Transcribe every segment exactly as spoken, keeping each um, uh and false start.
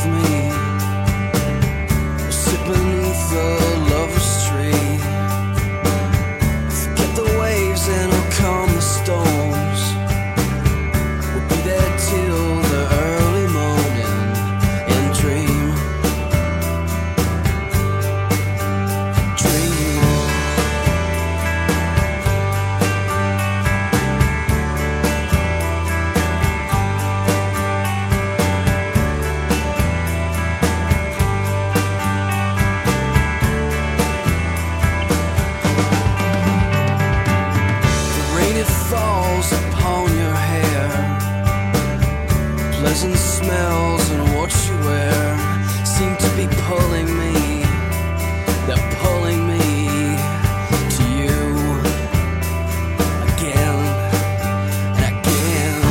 of me. We'll sit beneath the lover's tree. Forget the waves and I'll calm the storms. We'll be there till the early morning and dream. Dream. It falls upon your hair, pleasant smells and what you wear seem to be pulling me, they're pulling me to you again and again.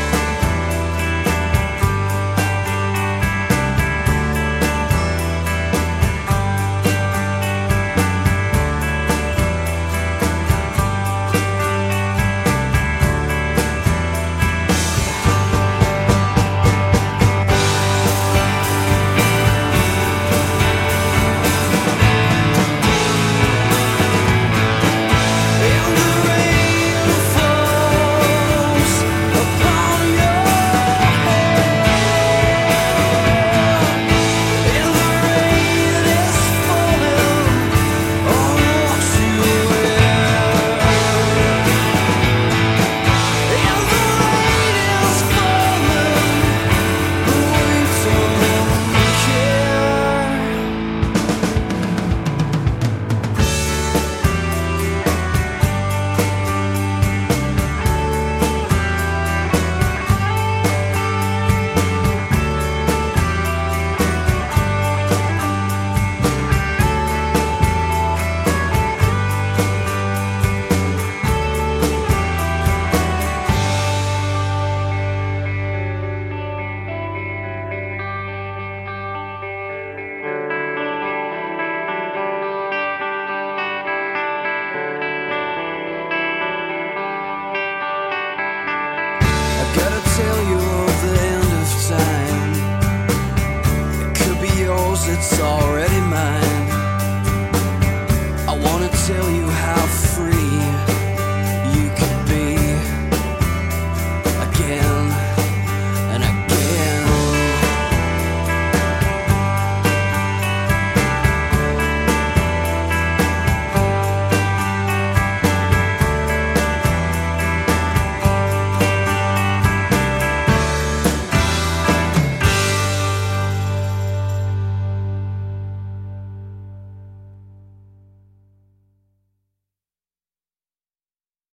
Gotta tell you of the end of time. It could be yours, it's already